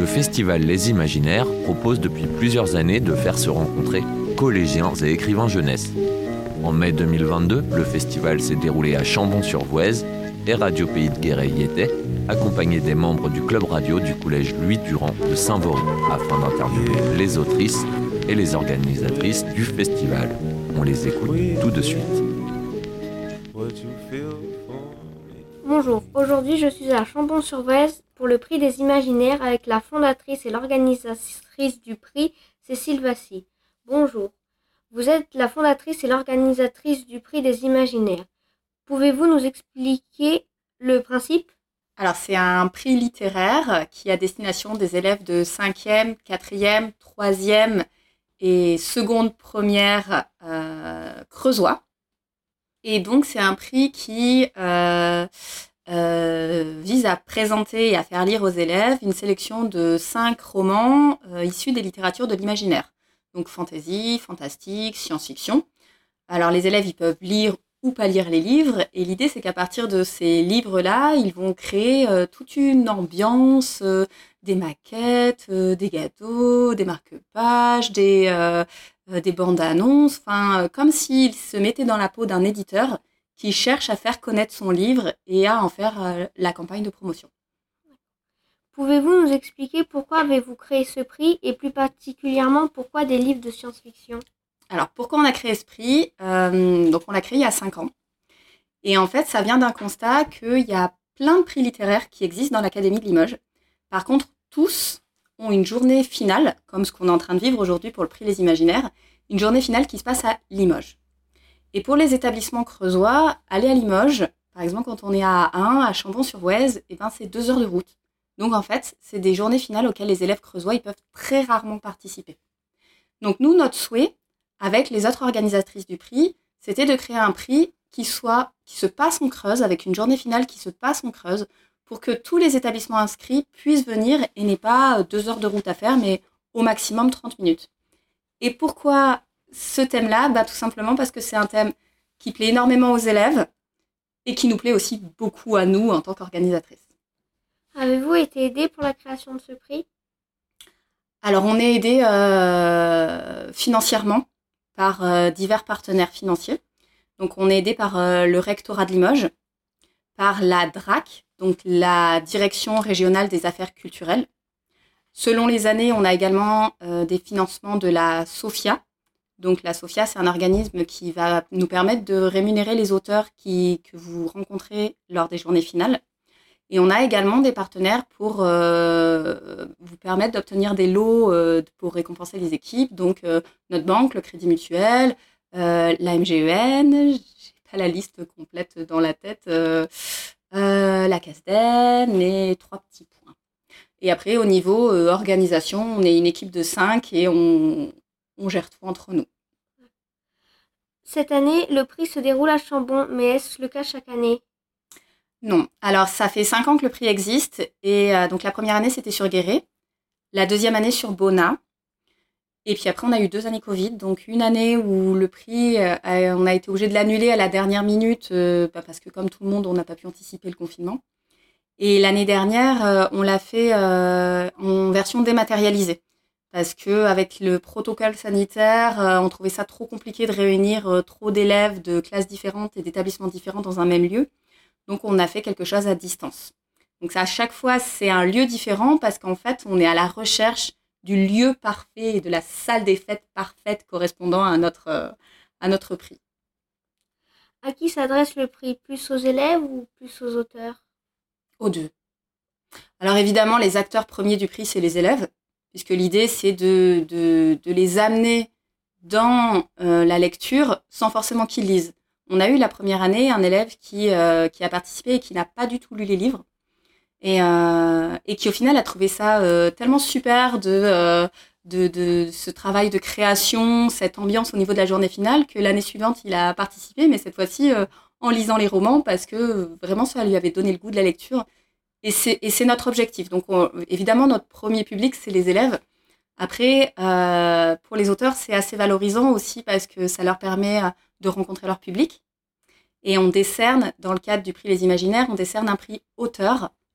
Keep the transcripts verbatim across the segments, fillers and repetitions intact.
Le festival Les Imaginaires propose depuis plusieurs années de faire se rencontrer collégiens et écrivains jeunesse. En mai deux mille vingt-deux, le festival s'est déroulé à Chambon-sur-Voueize et Radio Pays de Guéret y était, accompagné des membres du club radio du collège Louis Durand de Saint-Vaury, afin d'interviewer les autrices et les organisatrices du festival. On les écoute tout de suite. Bonjour, aujourd'hui je suis à Chambon-sur-Voueize pour le prix des Imaginaires avec la fondatrice et l'organisatrice du prix, Cécile Vassy. Bonjour, vous êtes la fondatrice et l'organisatrice du prix des Imaginaires. Pouvez-vous nous expliquer le principe ? Alors c'est un prix littéraire qui est à destination des élèves de cinquième, quatrième, troisième et seconde première euh, creusois. Et donc c'est un prix qui euh, euh, vise à présenter et à faire lire aux élèves une sélection de cinq romans euh, issus des littératures de l'imaginaire. Donc fantasy, fantastique, science-fiction. Alors les élèves ils peuvent lire ou pas lire les livres, et l'idée c'est qu'à partir de ces livres-là, ils vont créer euh, toute une ambiance, euh, des maquettes, euh, des gâteaux, des marque-pages, des, euh, euh, des bandes-annonces, enfin euh, comme s'ils se mettaient dans la peau d'un éditeur qui cherche à faire connaître son livre et à en faire euh, la campagne de promotion. Pouvez-vous nous expliquer pourquoi avez-vous créé ce prix et plus particulièrement pourquoi des livres de science-fiction ? Alors, pourquoi on a créé ce prix ? euh, Donc, on l'a créé il y a cinq ans. Et en fait, ça vient d'un constat qu'il y a plein de prix littéraires qui existent dans l'Académie de Limoges. Par contre, tous ont une journée finale, comme ce qu'on est en train de vivre aujourd'hui pour le prix Les Imaginaires, une journée finale qui se passe à Limoges. Et pour les établissements creusois, aller à Limoges, par exemple, quand on est à un, à Chambon-sur-Voueize, eh ben, c'est deux heures de route. Donc, en fait, c'est des journées finales auxquelles les élèves creusois ils peuvent très rarement participer. Donc, nous, notre souhait, avec les autres organisatrices du prix, c'était de créer un prix qui soit, qui se passe en Creuse, avec une journée finale qui se passe en Creuse, pour que tous les établissements inscrits puissent venir et n'aient pas deux heures de route à faire, mais au maximum trente minutes. Et pourquoi ce thème-là ? Bah, tout simplement parce que c'est un thème qui plaît énormément aux élèves et qui nous plaît aussi beaucoup à nous en tant qu'organisatrices. Avez-vous été aidée pour la création de ce prix ? Alors, on est aidé euh, financièrement par euh, divers partenaires financiers. Donc, on est aidé par euh, le rectorat de Limoges, par la D R A C, donc la Direction régionale des affaires culturelles. Selon les années, on a également euh, des financements de la SOFIA. Donc, la SOFIA, c'est un organisme qui va nous permettre de rémunérer les auteurs qui, que vous rencontrez lors des journées finales. Et on a également des partenaires pour euh, vous permettre d'obtenir des lots euh, pour récompenser les équipes. Donc, euh, notre banque, le Crédit Mutuel, euh, la M G E N, j'ai pas la liste complète dans la tête, euh, euh, la Casden et trois petits points. Et après, au niveau euh, organisation, on est une équipe de cinq et on, on gère tout entre nous. Cette année, le prix se déroule à Chambon, mais est-ce le cas chaque année ? Non. Alors, ça fait cinq ans que le prix existe. Et euh, donc, la première année, c'était sur Guéret. La deuxième année, sur Bonnat. Et puis après, on a eu deux années Covid. Donc, une année où le prix, euh, on a été obligé de l'annuler à la dernière minute euh, bah, parce que, comme tout le monde, on n'a pas pu anticiper le confinement. Et l'année dernière, euh, on l'a fait euh, en version dématérialisée. Parce qu'avec le protocole sanitaire, euh, on trouvait ça trop compliqué de réunir euh, trop d'élèves de classes différentes et d'établissements différents dans un même lieu. Donc, on a fait quelque chose à distance. Donc, ça, à chaque fois, c'est un lieu différent parce qu'en fait, on est à la recherche du lieu parfait et de la salle des fêtes parfaite correspondant à notre, euh, à notre prix. À qui s'adresse le prix ? Plus aux élèves ou plus aux auteurs ? Aux deux. Alors, évidemment, les acteurs premiers du prix, c'est les élèves, puisque l'idée, c'est de, de, de les amener dans euh, la lecture sans forcément qu'ils lisent. On a eu la première année un élève qui, euh, qui a participé et qui n'a pas du tout lu les livres et, euh, et qui au final a trouvé ça euh, tellement super de, euh, de, de ce travail de création, cette ambiance au niveau de la journée finale que l'année suivante il a participé, mais cette fois-ci euh, en lisant les romans parce que vraiment ça lui avait donné le goût de la lecture et c'est, et c'est notre objectif. Donc on, évidemment notre premier public c'est les élèves. Après, euh, pour les auteurs, c'est assez valorisant aussi parce que ça leur permet de rencontrer leur public. Et on décerne, dans le cadre du prix Les Imaginaires, on décerne un prix auteur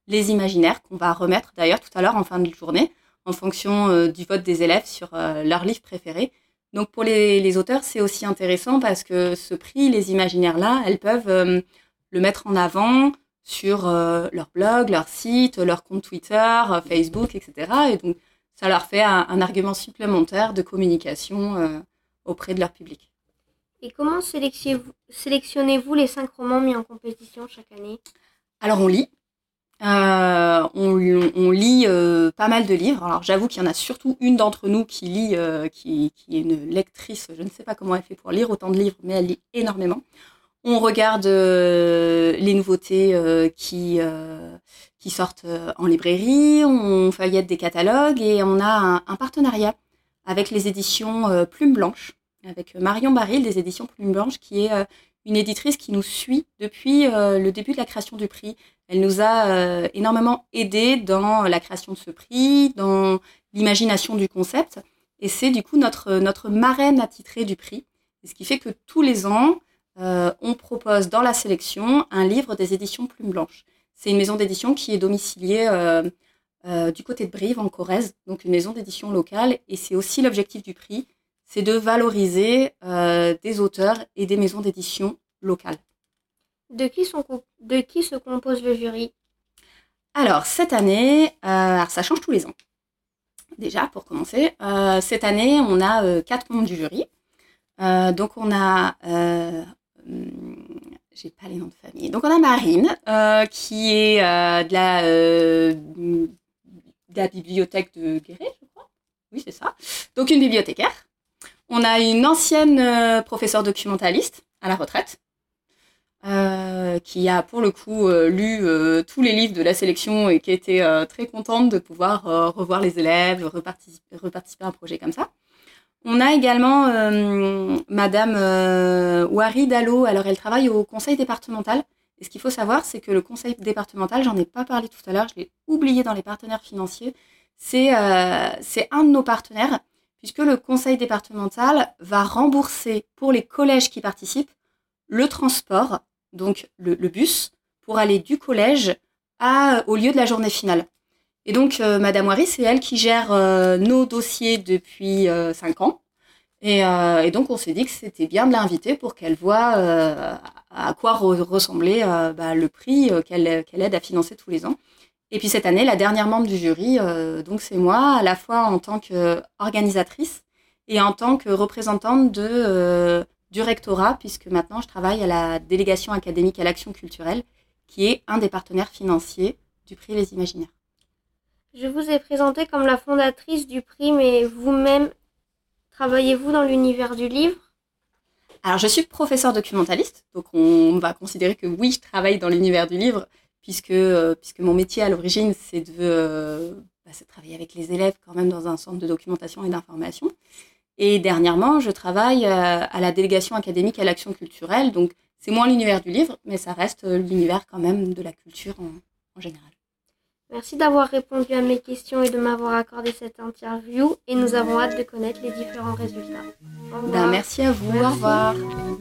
les imaginaires qu'on va remettre d'ailleurs tout à l'heure en fin de journée, en fonction euh, du vote des élèves sur euh, leur livre préféré. Donc pour les, les auteurs, c'est aussi intéressant parce que ce prix, les imaginaires-là, elles peuvent euh, le mettre en avant sur euh, leur blog, leur site, leur compte Twitter, euh, Facebook, et cetera. Et donc ça leur fait un, un argument supplémentaire de communication euh, auprès de leur public. Et comment sélectionnez-vous, sélectionnez-vous les cinq romans mis en compétition chaque année ? Alors on lit. Euh, on, on lit euh, pas mal de livres. Alors j'avoue qu'il y en a surtout une d'entre nous qui lit, euh, qui, qui est une lectrice. Je ne sais pas comment elle fait pour lire autant de livres, mais elle lit énormément. On regarde euh, les nouveautés euh, qui, euh, qui sortent euh, en librairie, on feuillette des catalogues et on a un, un partenariat avec les éditions euh, Plume Blanche, avec Marion Baril des éditions Plume Blanche, qui est euh, une éditrice qui nous suit depuis euh, le début de la création du prix. Elle nous a euh, énormément aidés dans la création de ce prix, dans l'imagination du concept. Et c'est du coup notre, notre marraine attitrée du prix. Et ce qui fait que tous les ans, euh, on propose dans la sélection un livre des éditions Plume Blanche. C'est une maison d'édition qui est domiciliée euh, euh, du côté de Brive, en Corrèze, donc une maison d'édition locale. Et c'est aussi l'objectif du prix, c'est de valoriser euh, des auteurs et des maisons d'édition locales. De qui, sont, de qui se compose le jury ? Alors, cette année, euh, alors ça change tous les ans. Déjà, pour commencer, euh, cette année, on a euh, quatre membres du jury. Euh, donc, on a... Euh, j'ai pas les noms de famille. Donc, on a Marine, euh, qui est euh, de, la, euh, de la bibliothèque de Guéret, je crois. Oui, c'est ça. Donc, une bibliothécaire. On a une ancienne euh, professeure documentaliste à la retraite, Euh, qui a pour le coup euh, lu euh, tous les livres de la sélection et qui était euh, très contente de pouvoir euh, revoir les élèves, reparticiper, reparticiper à un projet comme ça. On a également euh, Madame euh, Ouari Dallot. Alors elle travaille au conseil départemental. Et ce qu'il faut savoir, c'est que le conseil départemental, j'en ai pas parlé tout à l'heure, je l'ai oublié dans les partenaires financiers, c'est, euh, c'est un de nos partenaires, puisque le conseil départemental va rembourser pour les collèges qui participent le transport, donc le, le bus, pour aller du collège à, au lieu de la journée finale. Et donc, euh, Madame Ouari, c'est elle qui gère euh, nos dossiers depuis euh, cinq ans. Et, euh, et donc, on s'est dit que c'était bien de l'inviter pour qu'elle voit euh, à quoi re- ressemblait euh, bah, le prix euh, qu'elle, qu'elle aide à financer tous les ans. Et puis cette année, la dernière membre du jury, euh, donc c'est moi, à la fois en tant qu'organisatrice et en tant que représentante de... Euh, du rectorat, puisque maintenant je travaille à la délégation académique à l'action culturelle, qui est un des partenaires financiers du prix Les Imaginaires. Je vous ai présenté comme la fondatrice du prix, mais vous-même, travaillez-vous dans l'univers du livre ? Alors je suis professeure documentaliste, donc on va considérer que oui, je travaille dans l'univers du livre, puisque, euh, puisque mon métier à l'origine, c'est de, euh, bah, c'est de travailler avec les élèves quand même dans un centre de documentation et d'information. Et dernièrement, je travaille à la délégation académique à l'action culturelle. Donc, c'est moins l'univers du livre, mais ça reste l'univers quand même de la culture en, en général. Merci d'avoir répondu à mes questions et de m'avoir accordé cette interview. Et nous avons hâte de connaître les différents résultats. Au revoir. Ben, merci à vous. Merci. Au revoir.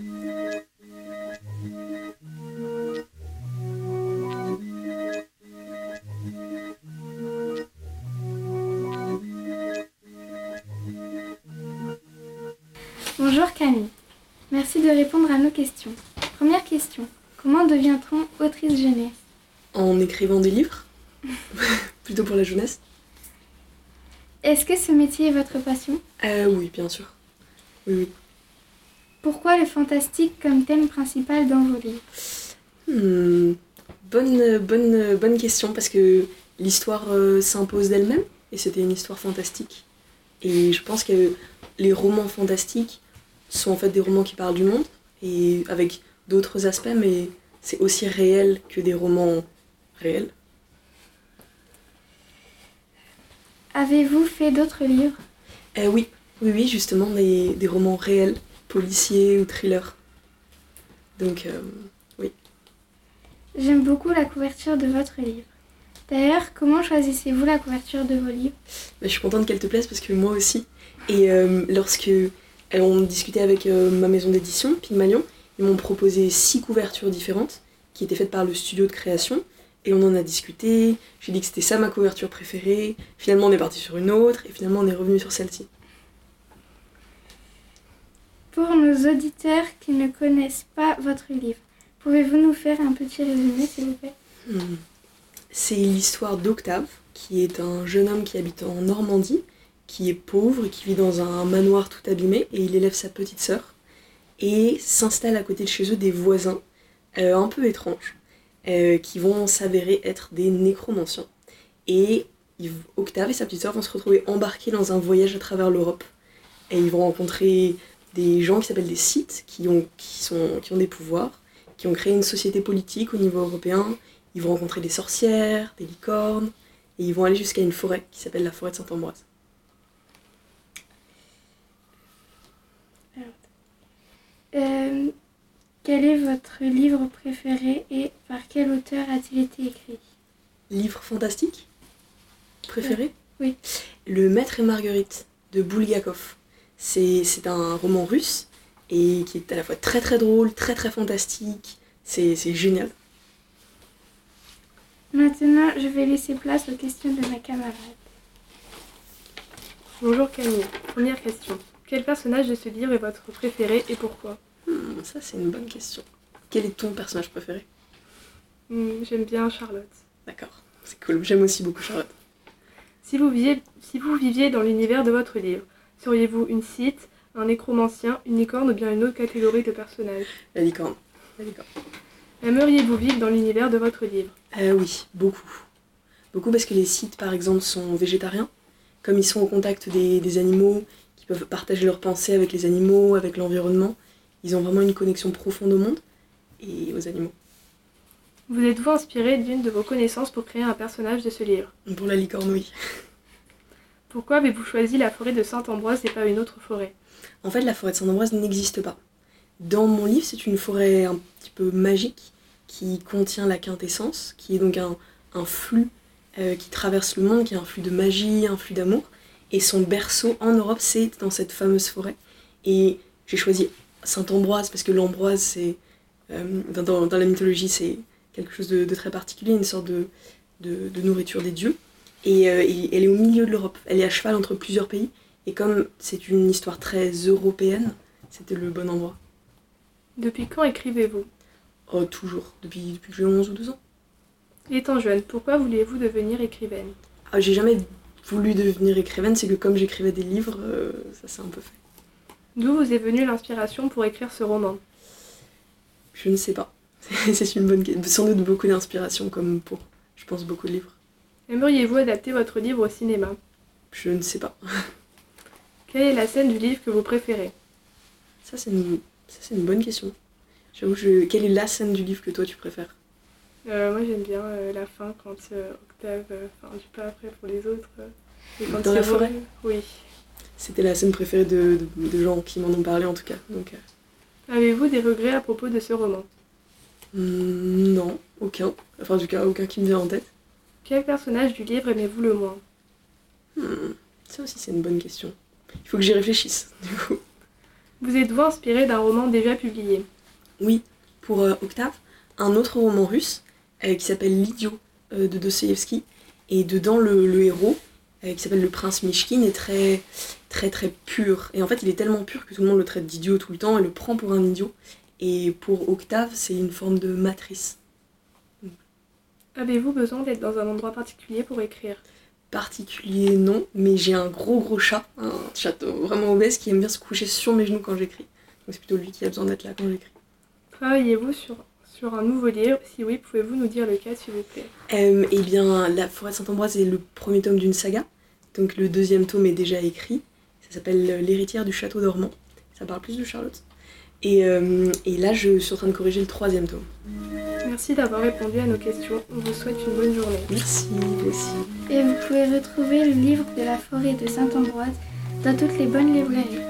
Bonjour Camille, merci de répondre à nos questions. Première question, comment devient-on autrice jeunesse ? En écrivant des livres, plutôt pour la jeunesse. Est-ce que ce métier est votre passion ? euh, Oui, bien sûr. Oui, oui. Pourquoi le fantastique comme thème principal dans vos livres ? Hmm, bonne, bonne, bonne question, parce que l'histoire euh, s'impose d'elle-même, et c'était une histoire fantastique. Et je pense que les romans fantastiques sont en fait des romans qui parlent du monde, et avec d'autres aspects, mais c'est aussi réel que des romans réels. Avez-vous fait d'autres livres ? euh, Oui, oui, oui, justement, des, des romans réels, policiers ou thrillers. Donc, euh, oui. J'aime beaucoup la couverture de votre livre. D'ailleurs, comment choisissez-vous la couverture de vos livres ? Bah, je suis contente qu'elle te plaise parce que moi aussi. Et euh, lorsque euh, on discutait avec euh, ma maison d'édition, Pygmalion, ils m'ont proposé six couvertures différentes qui étaient faites par le studio de création. et on en a discuté, j'ai dit que c'était ça ma couverture préférée, finalement on est parti sur une autre, et finalement on est revenu sur celle-ci. Pour nos auditeurs qui ne connaissent pas votre livre, pouvez-vous nous faire un petit résumé, s'il vous plaît ? Hmm. C'est l'histoire d'Octave, qui est un jeune homme qui habite en Normandie, qui est pauvre et qui vit dans un manoir tout abîmé, et il élève sa petite sœur, et s'installe à côté de chez eux des voisins euh, un peu étranges, euh, qui vont s'avérer être des nécromanciens. Et ils, Octave et sa petite sœur vont se retrouver embarqués dans un voyage à travers l'Europe, et ils vont rencontrer des gens qui s'appellent des Scythes, qui ont, qui, sont, qui ont des pouvoirs, qui ont créé une société politique au niveau européen. Ils vont rencontrer des sorcières, des licornes, et ils vont aller jusqu'à une forêt qui s'appelle la forêt de Saint-Ambroise. Euh, quel est votre livre préféré et par quel auteur a-t-il été écrit ? Livre fantastique préféré ? Oui. Le Maître et Marguerite de Bulgakov. C'est, c'est un roman russe et qui est à la fois très très drôle, très très fantastique. C'est, c'est génial. Maintenant, je vais laisser place aux questions de ma camarade. Bonjour Camille. Première question. Quel personnage de ce livre est votre préféré et pourquoi ? Hmm, ça c'est une bonne question. Quel est ton personnage préféré ? hmm, J'aime bien Charlotte. D'accord, c'est cool. J'aime aussi beaucoup Charlotte. Si vous viviez, si vous viviez dans l'univers de votre livre, seriez-vous une Scythe, un nécromancien, une licorne ou bien une autre catégorie de personnages ? La licorne. La licorne. Aimeriez-vous vivre dans l'univers de votre livre ? Euh, oui, beaucoup. Beaucoup parce que les Scythes, par exemple, sont végétariens. Comme ils sont au contact des, des animaux, qui peuvent partager leurs pensées avec les animaux, avec l'environnement, ils ont vraiment une connexion profonde au monde et aux animaux. Vous êtes-vous inspiré d'une de vos connaissances pour créer un personnage de ce livre ? Pour la licorne, oui. Pourquoi avez-vous choisi la forêt de Saint-Ambroise et pas une autre forêt ? En fait, la forêt de Saint-Ambroise n'existe pas. Dans mon livre, c'est une forêt un petit peu magique qui contient la quintessence, qui est donc un, un flux euh, qui traverse le monde, qui est un flux de magie, un flux d'amour. Et son berceau en Europe, c'est dans cette fameuse forêt. Et j'ai choisi Saint-Ambroise parce que l'ambroise, c'est euh, dans, dans la mythologie, c'est quelque chose de, de très particulier, une sorte de, de, de nourriture des dieux. Et, euh, et elle est au milieu de l'Europe. Elle est à cheval entre plusieurs pays. Et comme c'est une histoire très européenne, c'était le bon endroit. Depuis quand écrivez-vous ? Oh, toujours, depuis, depuis que j'ai onze ou douze ans. Étant jeune, pourquoi vouliez-vous devenir écrivaine ? Ah, j'ai jamais voulu devenir écrivaine, c'est que comme j'écrivais des livres, euh, ça s'est un peu fait. D'où vous est venue l'inspiration pour écrire ce roman ? Je ne sais pas. C'est une bonne question. Sans doute beaucoup d'inspiration, comme pour, je pense, beaucoup de livres. Aimeriez-vous adapter votre livre au cinéma ? Je ne sais pas. Quelle est la scène du livre que vous préférez ? Ça, c'est une, ça, c'est une bonne question. J'avoue, je... quelle est la scène du livre que toi, tu préfères ? euh, Moi, j'aime bien euh, la fin, quand euh, Octave... Enfin, euh, je dis pas après pour les autres. Euh, et quand Dans la forêt ? Oui. C'était la scène préférée de, de, de gens qui m'en ont parlé, en tout cas. Donc, euh... Avez-vous des regrets à propos de ce roman ? mmh, Non, aucun. Enfin, en tout cas, aucun qui me vient en tête. Quel personnage du livre aimez-vous le moins ? mmh, Ça aussi, c'est une bonne question. Il faut que j'y réfléchisse, du coup. Vous êtes-vous inspiré d'un roman déjà publié ? Oui, pour euh, Octave, un autre roman russe euh, qui s'appelle L'idiot euh, de Dostoïevski. Et dedans, le, le héros, euh, qui s'appelle le prince Mishkin, est très, très, très pur. Et en fait, il est tellement pur que tout le monde le traite d'idiot tout le temps et le prend pour un idiot. Et pour Octave, c'est une forme de matrice. Avez-vous besoin d'être dans un endroit particulier pour écrire ? Particulier, non, mais j'ai un gros gros chat, un chat vraiment obèse qui aime bien se coucher sur mes genoux quand j'écris. Donc c'est plutôt lui qui a besoin d'être là quand j'écris. Travaillez-vous sur, sur un nouveau livre ? Si oui, pouvez-vous nous dire lequel, s'il vous plaît ? euh, Eh bien, La forêt de Saint-Ambroise est le premier tome d'une saga, donc le deuxième tome est déjà écrit. Ça s'appelle L'héritière du château dormant. Ça parle plus de Charlotte. Et, euh, et là, je suis en train de corriger le troisième tome. Merci d'avoir répondu à nos questions. On vous souhaite une bonne journée. Merci, vous aussi. Et vous pouvez retrouver le livre de la forêt de Saint-Ambroise dans toutes les bonnes librairies.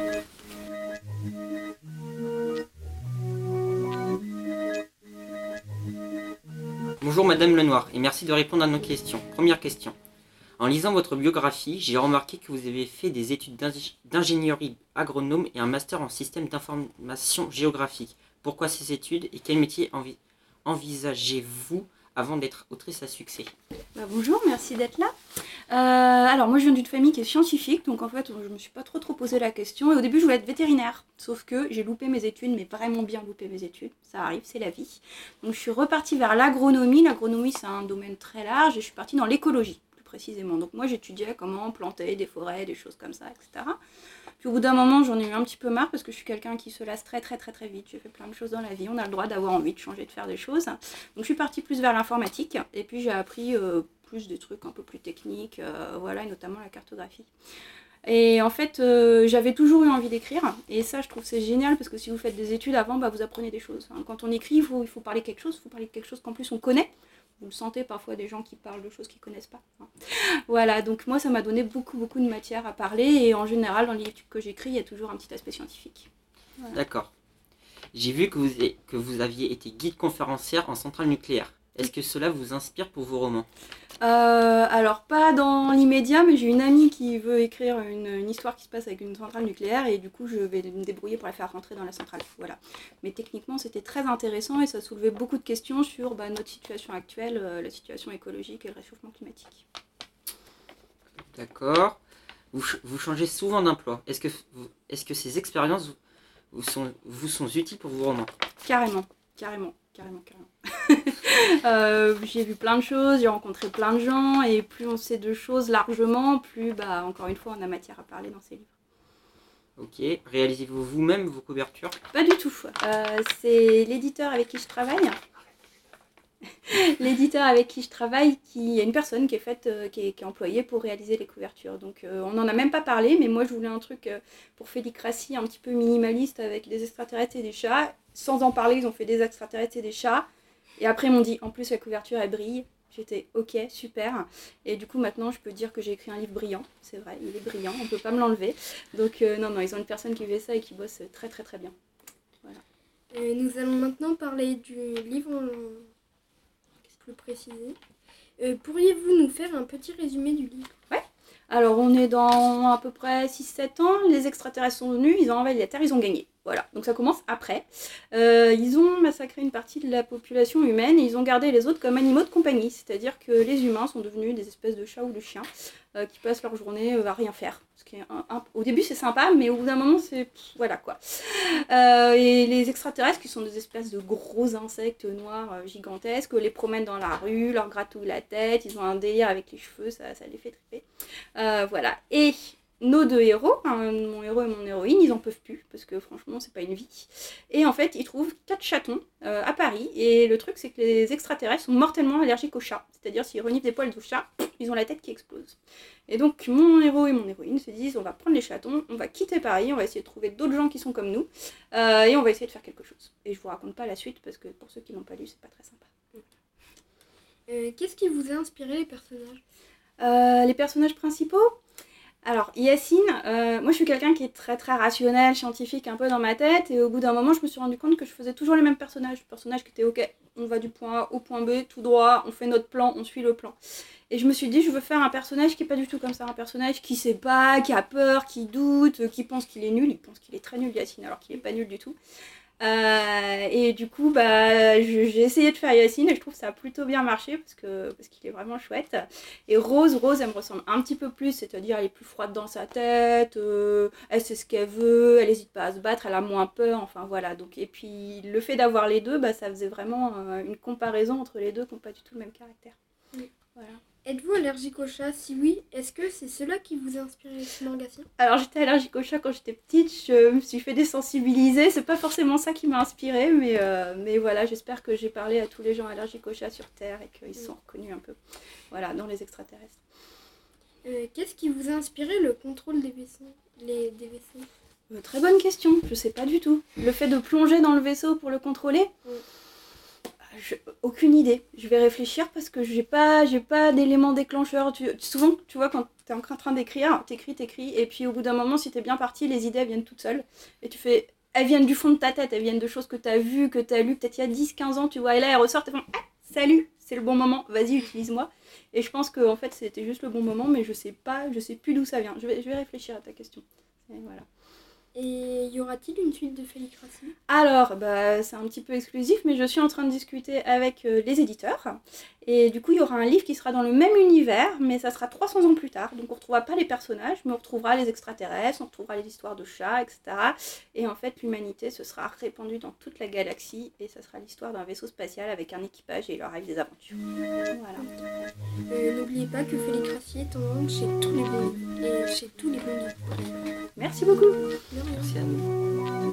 Bonjour Madame Lenoir et merci de répondre à nos questions. Première question. En lisant votre biographie, j'ai remarqué que vous avez fait des études d'ingénierie agronome et un master en système d'information géographique. Pourquoi ces études et quel métier envi- envisagez-vous avant d'être autrice à succès? Bah, bonjour, merci d'être là. Euh, alors moi je viens d'une famille qui est scientifique, donc en fait je me suis pas trop trop posé la question. Et au début je voulais être vétérinaire, sauf que j'ai loupé mes études, mais vraiment bien loupé mes études. Ça arrive, c'est la vie. Donc je suis repartie vers l'agronomie. L'agronomie c'est un domaine très large et je suis partie dans l'écologie plus précisément. Donc moi j'étudiais comment planter des forêts, des choses comme ça, et cetera. Puis au bout d'un moment, j'en ai eu un petit peu marre parce que je suis quelqu'un qui se lasse très très très très vite. J'ai fait plein de choses dans la vie, on a le droit d'avoir envie de changer, de faire des choses. Donc je suis partie plus vers l'informatique et puis j'ai appris euh, plus des trucs un peu plus techniques, euh, voilà, et notamment la cartographie. Et en fait, euh, j'avais toujours eu envie d'écrire et ça je trouve c'est génial parce que si vous faites des études avant, bah, vous apprenez des choses. Hein. Quand on écrit, il faut, il faut parler quelque chose, il faut parler de quelque chose qu'en plus on connaît. Vous le sentez parfois des gens qui parlent de choses qu'ils ne connaissent pas. Hein. Voilà, donc moi ça m'a donné beaucoup beaucoup de matière à parler et en général dans les livres que j'écris, il y a toujours un petit aspect scientifique. Voilà. D'accord. J'ai vu que vous, que vous aviez été guide conférencière en centrale nucléaire. Est-ce que cela vous inspire pour vos romans? euh, Alors pas dans l'immédiat, mais j'ai une amie qui veut écrire une, une histoire qui se passe avec une centrale nucléaire et du coup je vais me débrouiller pour la faire rentrer dans la centrale. Voilà. Mais techniquement c'était très intéressant et ça soulevait beaucoup de questions sur bah, notre situation actuelle, euh, la situation écologique et le réchauffement climatique. D'accord. Vous, vous changez souvent d'emploi. Est-ce que, est-ce que ces expériences vous, vous, sont, vous sont utiles pour vos romans? Carrément, carrément, carrément, carrément. euh, j'ai vu plein de choses, j'ai rencontré plein de gens et plus on sait de choses largement, plus bah, encore une fois on a matière à parler dans ces livres. Ok. Réalisez-vous vous-même vos couvertures? Pas du tout. Euh, c'est l'éditeur avec qui je travaille. L'éditeur avec qui je travaille, qui y a une personne qui est faite, euh, qui, est, qui est employée pour réaliser les couvertures. Donc euh, on n'en a même pas parlé, mais moi je voulais un truc euh, pour Félicratie un petit peu minimaliste avec des extraterrestres et des chats. Sans en parler, ils ont fait des extraterrestres et des chats. Et après ils m'ont dit, en plus la couverture elle brille. J'étais ok, super. Et du coup maintenant je peux dire que j'ai écrit un livre brillant. C'est vrai, il est brillant, on ne peut pas me l'enlever. Donc euh, non, non, ils ont une personne qui fait ça et qui bosse très très très bien. Voilà. Euh, nous allons maintenant parler du livre en... plus précisé. Euh, pourriez-vous nous faire un petit résumé du livre? Ouais. Alors on est dans à peu près six sept ans, les extraterrestres sont venus, ils ont envahi la Terre, ils ont gagné. Voilà, donc ça commence après. Euh, ils ont massacré une partie de la population humaine et ils ont gardé les autres comme animaux de compagnie. C'est-à-dire que les humains sont devenus des espèces de chats ou de chiens euh, qui passent leur journée euh, à rien faire. Ce qui est un, un... Au début c'est sympa, mais au bout d'un moment c'est... Voilà quoi. Euh, et les extraterrestres qui sont des espèces de gros insectes noirs euh, gigantesques, les promènent dans la rue, leur gratouillent la tête, ils ont un délire avec les cheveux, ça, ça les fait triper. Euh, voilà. Et... nos deux héros, hein, mon héros et mon héroïne, ils en peuvent plus parce que franchement c'est pas une vie. Et en fait ils trouvent quatre chatons euh, à Paris et le truc c'est que les extraterrestres sont mortellement allergiques aux chats. C'est-à-dire s'ils reniflent des poils de chat, ils ont la tête qui explose. Et donc mon héros et mon héroïne se disent on va prendre les chatons, on va quitter Paris, on va essayer de trouver d'autres gens qui sont comme nous euh, et on va essayer de faire quelque chose. Et je vous raconte pas la suite parce que pour ceux qui l'ont pas lu c'est pas très sympa. Euh, qu'est-ce qui vous a inspiré les personnages? euh, Les personnages principaux? Alors, Yacine, euh, moi je suis quelqu'un qui est très très rationnel, scientifique un peu dans ma tête et au bout d'un moment je me suis rendu compte que je faisais toujours les mêmes personnages. Personnages qui étaient ok, on va du point A au point B, tout droit, on fait notre plan, on suit le plan. Et je me suis dit je veux faire un personnage qui est pas du tout comme ça, un personnage qui sait pas, qui a peur, qui doute, qui pense qu'il est nul, il pense qu'il est très nul Yacine alors qu'il est pas nul du tout. Euh, et du coup bah, je, j'ai essayé de faire Yacine et je trouve que ça a plutôt bien marché parce, que, parce qu'il est vraiment chouette. Et Rose, Rose elle me ressemble un petit peu plus, c'est-à-dire elle est plus froide dans sa tête, euh, elle sait ce qu'elle veut, elle n'hésite pas à se battre, elle a moins peur, enfin voilà. Donc, et puis le fait d'avoir les deux, bah, ça faisait vraiment euh, une comparaison entre les deux qui n'ont pas du tout le même caractère. Oui. Voilà. Êtes-vous allergique aux chats? Si oui, est-ce que c'est cela qui vous a inspiré le manga? Alors j'étais allergique aux chats quand j'étais petite, je me suis fait désensibiliser, c'est pas forcément ça qui m'a inspirée, mais, euh, mais voilà, j'espère que j'ai parlé à tous les gens allergiques aux chats sur Terre et qu'ils se sont reconnus un peu, voilà, dans les extraterrestres. Euh, qu'est-ce qui vous a inspiré le contrôle des vaisseaux, les, des vaisseaux? euh, Très bonne question, je sais pas du tout. Le fait de plonger dans le vaisseau pour le contrôler oui. Je, aucune idée. Je vais réfléchir parce que j'ai pas, j'ai pas d'éléments déclencheurs. Tu, souvent, tu vois, quand t'es en train d'écrire, t'écris, t'écris, et puis au bout d'un moment, si t'es bien parti, les idées elles viennent toutes seules. Et tu fais, elles viennent du fond de ta tête, elles viennent de choses que t'as vues, que t'as lues, peut-être il y a dix quinze ans, tu vois, et là elles ressortent, elles font, ah, salut, c'est le bon moment, vas-y, utilise-moi. Et je pense que en fait, c'était juste le bon moment, mais je sais pas, je sais plus d'où ça vient. Je vais, je vais réfléchir à ta question. Et voilà. Et y aura-t-il une suite de Félicratie? Alors, bah, c'est un petit peu exclusif, mais je suis en train de discuter avec euh, les éditeurs. Et du coup, il y aura un livre qui sera dans le même univers, mais ça sera trois cents ans plus tard. Donc on ne retrouvera pas les personnages, mais on retrouvera les extraterrestres, on retrouvera les histoires de chats, et cetera. Et en fait, l'humanité se sera répandue dans toute la galaxie, et ça sera l'histoire d'un vaisseau spatial avec un équipage, et il leur arrive des aventures. Voilà. Euh, N'oubliez pas que Félicratie est en vente chez tous les bons livres. Et chez tous les bons livres. Merci beaucoup. De rien. Merci à nous.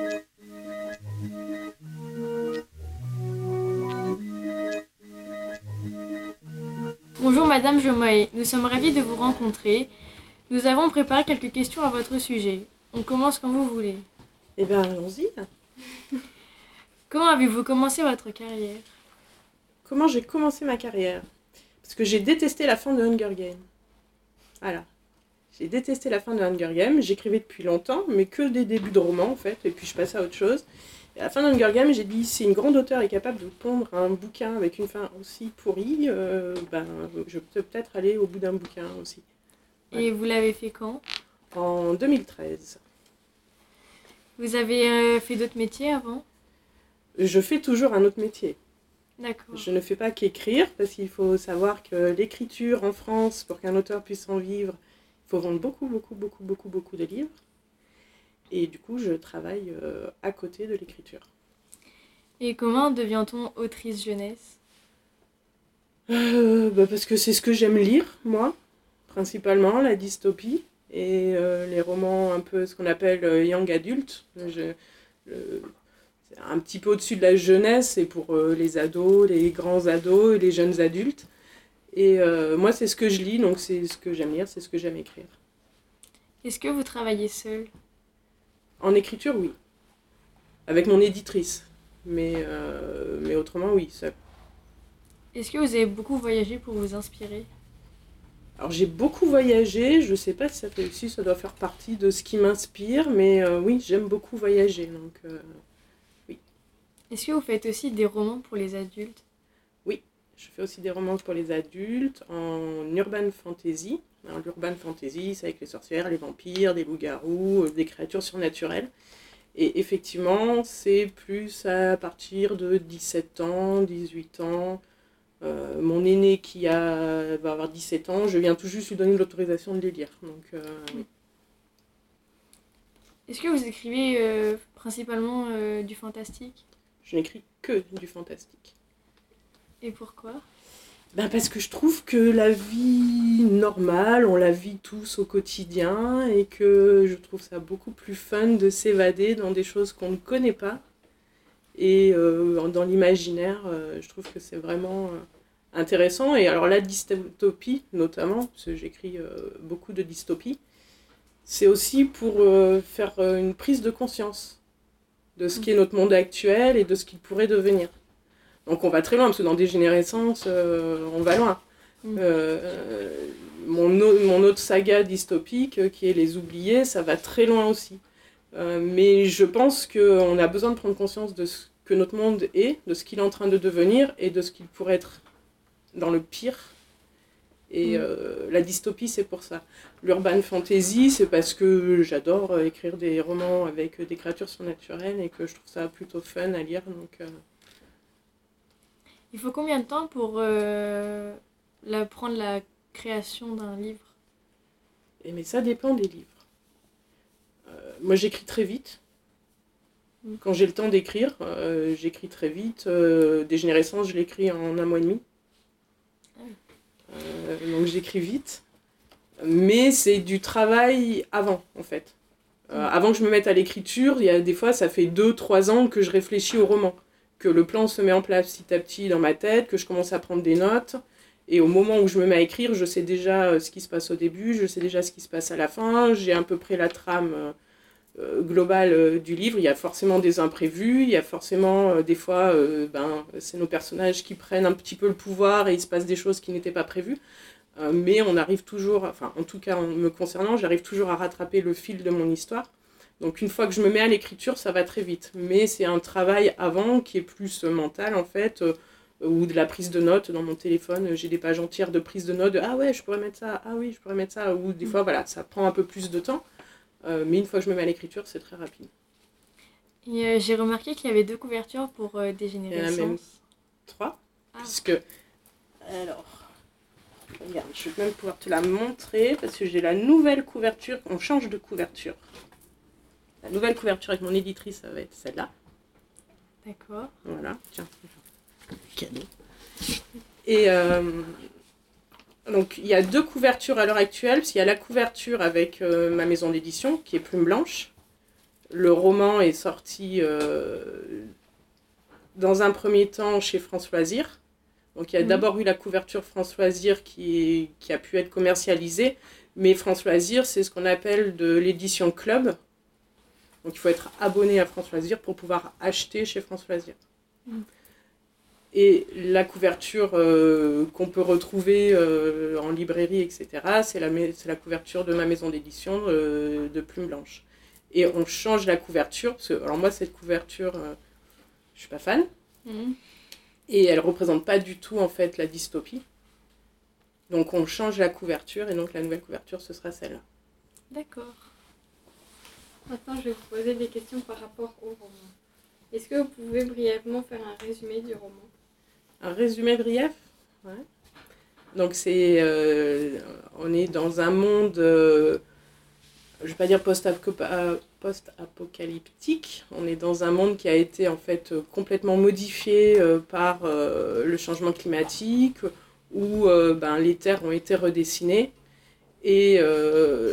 Bonjour Madame Jomaé, nous sommes ravis de vous rencontrer. Nous avons préparé quelques questions à votre sujet. On commence quand vous voulez. Eh bien, allons-y. Comment avez-vous commencé votre carrière? Comment j'ai commencé ma carrière? Parce que j'ai détesté la fin de Hunger Games. Voilà. J'ai détesté la fin de Hunger Games. J'écrivais depuis longtemps, mais que des débuts de romans, en fait. Et puis je passais à autre chose. Et à la fin de Hunger Games, j'ai dit, si une grande auteure est capable de pondre un bouquin avec une fin aussi pourrie, euh, ben, je peux peut-être aller au bout d'un bouquin aussi. Ouais. Et vous l'avez fait quand? En deux mille treize. Vous avez euh, fait d'autres métiers avant? Je fais toujours un autre métier. D'accord. Je ne fais pas qu'écrire, parce qu'il faut savoir que l'écriture en France, pour qu'un auteur puisse en vivre, il faut vendre beaucoup, beaucoup, beaucoup, beaucoup, beaucoup de livres. Et du coup, je travaille euh, à côté de l'écriture. Et comment devient-on autrice jeunesse? euh, bah Parce que c'est ce que j'aime lire, moi, principalement, la dystopie, et euh, les romans un peu ce qu'on appelle euh, young adult. Je, le, c'est un petit peu au-dessus de la jeunesse, c'est pour euh, les ados, les grands ados et les jeunes adultes. Et euh, moi, c'est ce que je lis, donc c'est ce que j'aime lire, c'est ce que j'aime écrire. Est-ce que vous travaillez seul? En écriture, oui. Avec mon éditrice. Mais, euh, mais autrement, oui, seul. Est-ce que vous avez beaucoup voyagé pour vous inspirer? Alors, j'ai beaucoup voyagé. Je ne sais pas si ça fait aussi, ça doit faire partie de ce qui m'inspire. Mais euh, oui, j'aime beaucoup voyager. Donc, euh, oui. Est-ce que vous faites aussi des romans pour les adultes? Oui, je fais aussi des romans pour les adultes en urban fantasy. Alors, l'urban fantasy, c'est avec les sorcières, les vampires, des loups-garous, euh, des créatures surnaturelles. Et effectivement, c'est plus à partir de dix-sept ans, dix-huit ans. Euh, mon aîné qui a, va avoir dix-sept ans, je viens tout juste lui donner l'autorisation de les lire. Donc, euh, oui. Est-ce que vous écrivez euh, principalement euh, du fantastique? Je n'écris que du fantastique. Et pourquoi? Ben parce que je trouve que la vie normale, on la vit tous au quotidien et que je trouve ça beaucoup plus fun de s'évader dans des choses qu'on ne connaît pas. Et euh, dans l'imaginaire, euh, je trouve que c'est vraiment euh, intéressant. Et alors la dystopie, notamment, parce que j'écris euh, beaucoup de dystopie, c'est aussi pour euh, faire euh, une prise de conscience de ce qu'est notre monde actuel et de ce qu'il pourrait devenir. Donc on va très loin, parce que dans Dégénérescence, euh, on va loin. Mm. Euh, mon, mon autre saga dystopique, euh, qui est Les Oubliés, ça va très loin aussi. Euh, mais je pense qu'on a besoin de prendre conscience de ce que notre monde est, de ce qu'il est en train de devenir, et de ce qu'il pourrait être dans le pire. Et mm. euh, la dystopie, c'est pour ça. L'urban fantasy, c'est parce que j'adore euh, écrire des romans avec des créatures surnaturelles, et que je trouve ça plutôt fun à lire, donc... Euh, Il faut combien de temps pour euh, la, prendre la création d'un livre? Et mais ça dépend des livres. Euh, moi, j'écris très vite. Quand j'ai le temps d'écrire, euh, j'écris très vite. Euh, Dégénérescence, je l'écris en un mois et demi. Euh, donc j'écris vite. Mais c'est du travail avant, en fait. Euh, avant que je me mette à l'écriture, il y a des fois, ça fait deux trois ans que je réfléchis au roman. Que le plan se met en place petit à petit dans ma tête, que je commence à prendre des notes. Et au moment où je me mets à écrire, je sais déjà ce qui se passe au début, je sais déjà ce qui se passe à la fin. J'ai à peu près la trame euh, globale euh, du livre. Il y a forcément des imprévus, il y a forcément euh, des fois, euh, ben, c'est nos personnages qui prennent un petit peu le pouvoir et il se passe des choses qui n'étaient pas prévues. Euh, mais on arrive toujours, enfin en tout cas en me concernant, j'arrive toujours à rattraper le fil de mon histoire. Donc une fois que je me mets à l'écriture, ça va très vite. Mais c'est un travail avant qui est plus mental en fait, euh, ou de la prise de notes dans mon téléphone. J'ai des pages entières de prise de notes, de, ah ouais, je pourrais mettre ça, ah oui, je pourrais mettre ça. Ou des fois, voilà, ça prend un peu plus de temps. Euh, mais une fois que je me mets à l'écriture, c'est très rapide. Et euh, j'ai remarqué qu'il y avait deux couvertures pour euh, Il y en a Dégénérescence. même trois, Ah. puisque... Alors, regarde, je vais même pouvoir te la montrer, parce que j'ai la nouvelle couverture, on change de couverture. La nouvelle couverture avec mon éditrice, ça va être celle-là. D'accord. Voilà, tiens, cadeau. Et euh, donc, il y a deux couvertures à l'heure actuelle, parce qu'il y a la couverture avec euh, ma maison d'édition, qui est Plume Blanche. Le roman est sorti euh, dans un premier temps chez France Loisirs. Donc, il y a Mhm. d'abord eu la couverture France Loisirs qui, est- qui a pu être commercialisée, mais France Loisirs, c'est ce qu'on appelle de l'édition club. Donc, il faut être abonné à France Loisirs pour pouvoir acheter chez France Loisirs. Mhm. Et la couverture euh, qu'on peut retrouver euh, en librairie, et cetera, c'est la, mai- c'est la couverture de ma maison d'édition euh, de Plume Blanche. Et on change la couverture, parce que alors moi, cette couverture, euh, je suis pas fan, Mhm. et elle représente pas du tout en fait la dystopie. Donc on change la couverture, et donc la nouvelle couverture, ce sera celle-là. D'accord. Maintenant, je vais vous poser des questions par rapport au roman. Est-ce que vous pouvez brièvement faire un résumé du roman? Un résumé brief. Ouais. Donc c'est, euh, on est dans un monde, euh, je vais pas dire post-apoca- post-apocalyptique. On est dans un monde qui a été en fait complètement modifié euh, par euh, le changement climatique, où euh, ben, les terres ont été redessinées et euh,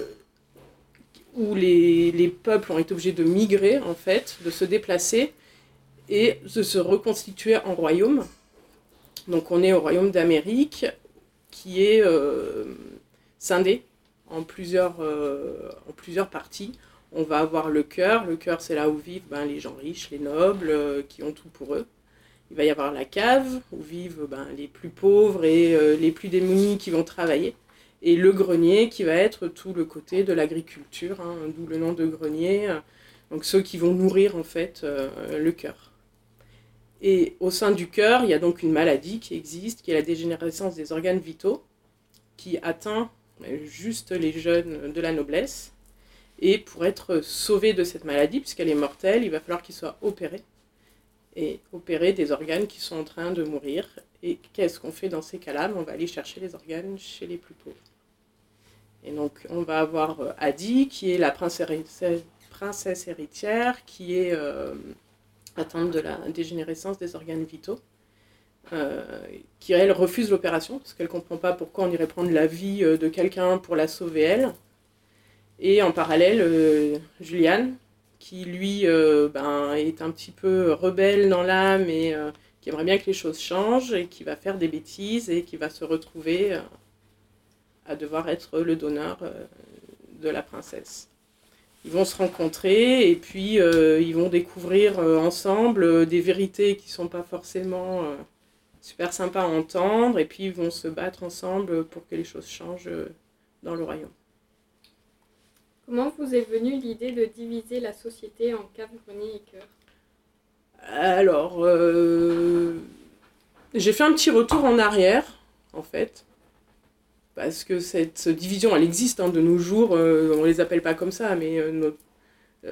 où les, les peuples ont été obligés de migrer en fait, de se déplacer et de se reconstituer en royaume. Donc on est au royaume d'Amérique qui est euh, scindé en plusieurs, euh, en plusieurs parties. On va avoir le cœur. Le cœur, c'est là où vivent ben, les gens riches, les nobles, euh, qui ont tout pour eux. Il va y avoir la cave, où vivent ben, les plus pauvres et euh, les plus démunis qui vont travailler. Et le grenier, qui va être tout le côté de l'agriculture, hein, d'où le nom de grenier. Donc ceux qui vont nourrir en fait euh, le cœur. Et au sein du cœur, il y a donc une maladie qui existe, qui est la dégénérescence des organes vitaux, qui atteint juste les jeunes de la noblesse. Et pour être sauvé de cette maladie, puisqu'elle est mortelle, il va falloir qu'ils soient opérés. Et opérer des organes qui sont en train de mourir. Et qu'est-ce qu'on fait dans ces cas-là? On va aller chercher les organes chez les plus pauvres. Et donc on va avoir Adi, qui est la princesse héritière, qui est... Euh, atteinte de la dégénérescence des organes vitaux, euh, qui elle refuse l'opération parce qu'elle ne comprend pas pourquoi on irait prendre la vie de quelqu'un pour la sauver elle. Et en parallèle, euh, Julian, qui lui euh, ben, est un petit peu rebelle dans l'âme et euh, qui aimerait bien que les choses changent et qui va faire des bêtises et qui va se retrouver euh, à devoir être le donneur euh, de la princesse. Ils vont se rencontrer et puis euh, ils vont découvrir euh, ensemble euh, des vérités qui ne sont pas forcément euh, super sympas à entendre et puis ils vont se battre ensemble pour que les choses changent euh, dans le royaume. Comment vous est venue l'idée de diviser la société en cave, grenier et cœur? Alors, euh, j'ai fait un petit retour en arrière, en fait. Parce que cette division, elle existe hein, de nos jours, euh, on ne les appelle pas comme ça, mais euh, notre, euh,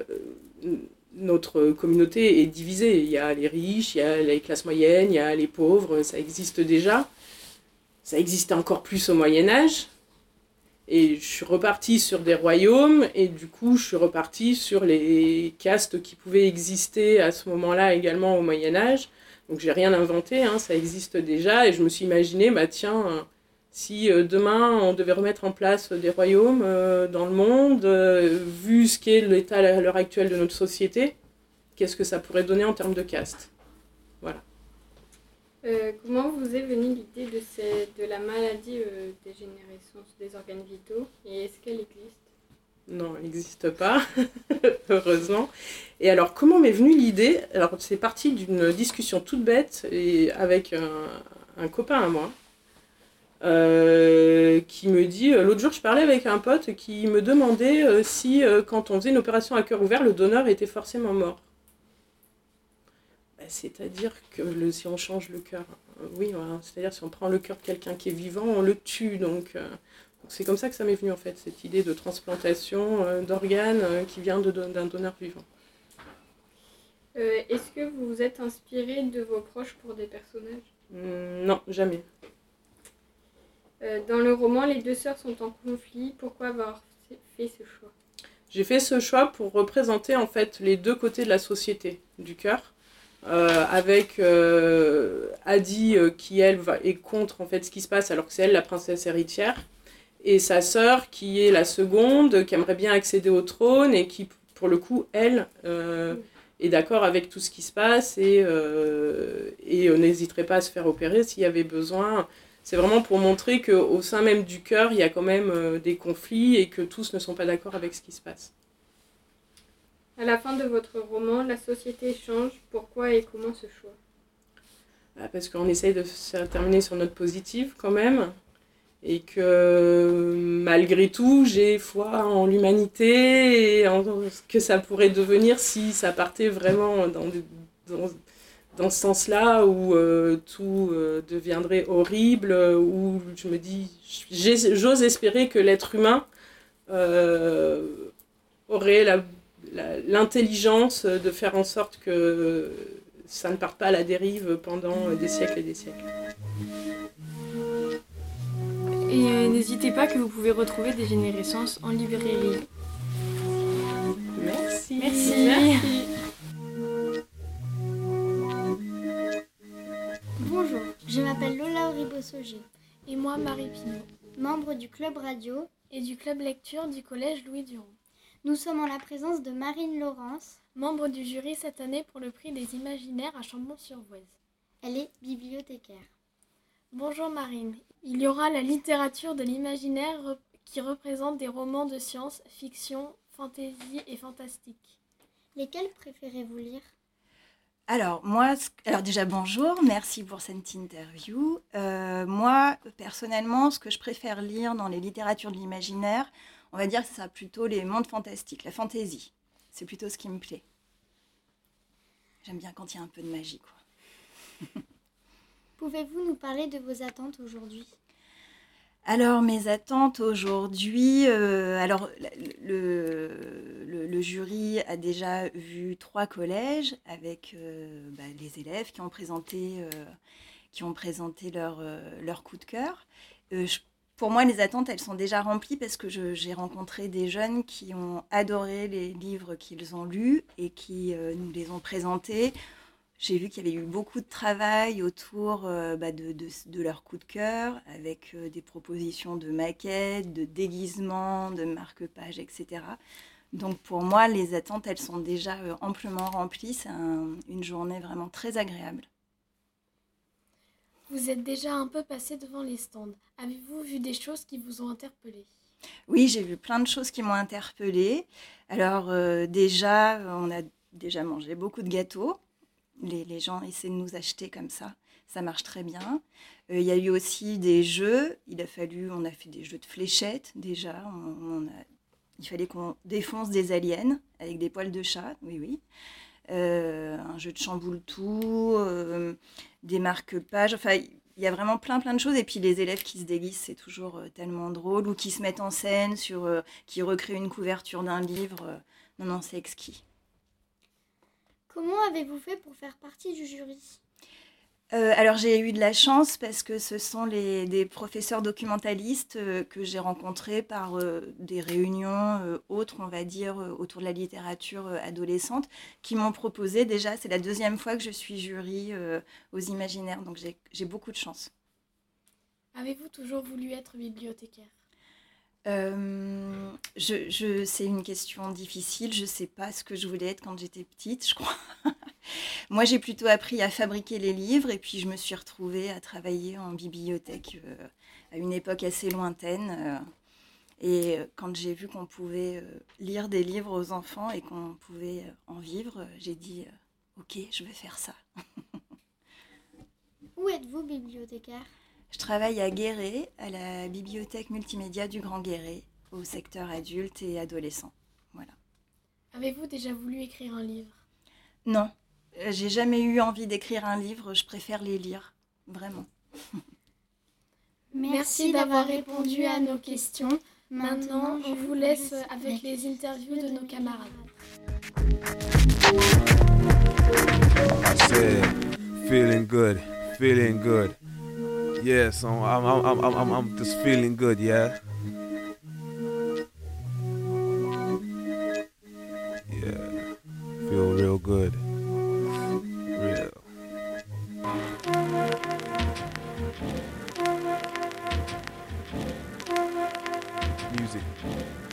notre communauté est divisée. Il y a les riches, il y a les classes moyennes, il y a les pauvres, ça existe déjà. Ça existait encore plus au Moyen-Âge. Et je suis repartie sur des royaumes, et du coup, je suis repartie sur les castes qui pouvaient exister à ce moment-là également au Moyen-Âge. Donc, j'ai rien inventé, hein, ça existe déjà, et je me suis imaginé, bah tiens... Si euh, demain on devait remettre en place des royaumes euh, dans le monde, euh, vu ce qu'est l'état à l'heure actuelle de notre société, qu'est-ce que ça pourrait donner en termes de caste? Voilà. Euh, comment vous est venue l'idée de, ces, de la maladie euh, dégénérescence des organes vitaux et est-ce qu'elle existe? Non, elle n'existe pas, heureusement. Et alors, comment m'est venue l'idée? Alors, c'est parti d'une discussion toute bête et avec un, un copain à moi. Euh, qui me dit, euh, l'autre jour je parlais avec un pote qui me demandait euh, si euh, quand on faisait une opération à cœur ouvert, le donneur était forcément mort. Bah, c'est-à-dire que le, si on change le cœur, euh, oui, voilà, c'est-à-dire si on prend le cœur de quelqu'un qui est vivant, on le tue, donc euh, C'est comme ça que ça m'est venu en fait, cette idée de transplantation euh, d'organes euh, qui vient de, d'un donneur vivant. Euh, est-ce que vous vous êtes inspiré de vos proches pour des personnages ? Hum, non, jamais. Euh, Dans le roman, les deux sœurs sont en conflit. Pourquoi avoir fait ce choix ? J'ai fait ce choix pour représenter en fait les deux côtés de la société du cœur, euh, avec euh, Adi euh, qui elle va, est contre en fait ce qui se passe alors que c'est elle la princesse héritière, et sa sœur qui est la seconde, qui aimerait bien accéder au trône et qui pour le coup elle euh, est d'accord avec tout ce qui se passe et, euh, et euh, n'hésiterait pas à se faire opérer s'il y avait besoin. C'est vraiment pour montrer qu'au sein même du cœur, il y a quand même euh, des conflits et que tous ne sont pas d'accord avec ce qui se passe. À la fin de votre roman, la société change. Pourquoi et comment ce choix ? Ah, parce qu'on essaye de se terminer sur notre positive quand même. Et que malgré tout, j'ai foi en l'humanité et en ce que ça pourrait devenir si ça partait vraiment dans, des, dans, dans ce sens-là où euh, tout euh, deviendrait horrible, où je me dis, j'ose espérer que l'être humain euh, aurait la, la, l'intelligence de faire en sorte que ça ne parte pas à la dérive pendant des siècles et des siècles. Et euh, n'hésitez pas que vous pouvez retrouver des Générescences en librairie. Merci. Merci. Merci. Bonjour, je m'appelle Lola Auribeau-Sauger. Et moi, Marie Pinault, membre du club radio et du club lecture du collège Louis Durand. Nous sommes en la présence de Marine Laurence, membre du jury cette année pour le prix des imaginaires à Chambon-sur-Voueize. Elle est bibliothécaire. Bonjour Marine. Il y aura la littérature de l'imaginaire qui représente des romans de science, fiction, fantaisie et fantastique. Lesquels préférez-vous lire ? Alors, moi, alors déjà bonjour, merci pour cette interview. Euh, moi, personnellement, ce que je préfère lire dans les littératures de l'imaginaire, on va dire que ce sera plutôt les mondes fantastiques, la fantaisie. C'est plutôt ce qui me plaît. J'aime bien quand il y a un peu de magie, quoi. Pouvez-vous nous parler de vos attentes aujourd'hui ? Alors, mes attentes aujourd'hui, euh, alors le, le, le jury a déjà vu trois collèges avec euh, bah, les élèves qui ont présenté, euh, qui ont présenté leur, euh, leur coup de cœur. Euh, je, pour moi, les attentes, elles sont déjà remplies parce que je, j'ai rencontré des jeunes qui ont adoré les livres qu'ils ont lus et qui euh, nous les ont présentés. J'ai vu qu'il y avait eu beaucoup de travail autour euh, bah, de, de, de leur coup de cœur, avec euh, des propositions de maquettes, de déguisements, de marque-pages, et cetera. Donc pour moi, les attentes, elles sont déjà euh, amplement remplies. C'est un, une journée vraiment très agréable. Vous êtes déjà un peu passé devant les stands. Avez-vous vu des choses qui vous ont interpellé ? Oui, j'ai vu plein de choses qui m'ont interpellée. Alors euh, déjà, on a déjà mangé beaucoup de gâteaux. Les, les gens essaient de nous acheter comme ça, ça marche très bien. Il euh, y a eu aussi des jeux, il a fallu, on a fait des jeux de fléchettes déjà, on, on a, il fallait qu'on défonce des aliens avec des poils de chat, oui oui. Euh, un jeu de chamboule-tout, euh, des marque-pages, enfin il y a vraiment plein plein de choses. Et puis les élèves qui se déguisent, c'est toujours euh, tellement drôle, ou qui se mettent en scène, sur, euh, qui recréent une couverture d'un livre, euh, non non c'est exquis. Comment avez-vous fait pour faire partie du jury ? euh, Alors j'ai eu de la chance parce que ce sont les, des professeurs documentalistes euh, que j'ai rencontrés par euh, des réunions euh, autres, on va dire, euh, autour de la littérature euh, adolescente, qui m'ont proposé déjà, c'est la deuxième fois que je suis jury euh, aux imaginaires, donc j'ai, j'ai beaucoup de chance. Avez-vous toujours voulu être bibliothécaire ? Euh, je, je, c'est une question difficile. Je ne sais pas ce que je voulais être quand j'étais petite, je crois. Moi, j'ai plutôt appris à fabriquer les livres et puis je me suis retrouvée à travailler en bibliothèque euh, à une époque assez lointaine. Euh, et quand j'ai vu qu'on pouvait euh, lire des livres aux enfants et qu'on pouvait euh, en vivre, euh, j'ai dit euh, « Ok, je vais faire ça ». Où êtes-vous bibliothécaire ? Je travaille à Guéret, à la bibliothèque multimédia du Grand Guéret, au secteur adulte et adolescent. Voilà. Avez-vous déjà voulu écrire un livre ? Non, euh, j'ai jamais eu envie d'écrire un livre, je préfère les lire, vraiment. Merci d'avoir répondu à nos questions. Maintenant, on vous laisse avec les interviews de nos camarades. I said, feeling good, feeling good. Yes, I'm, I'm, I'm, I'm, I'm, I'm just feeling good, yeah. Yeah, feel real good, real. Music.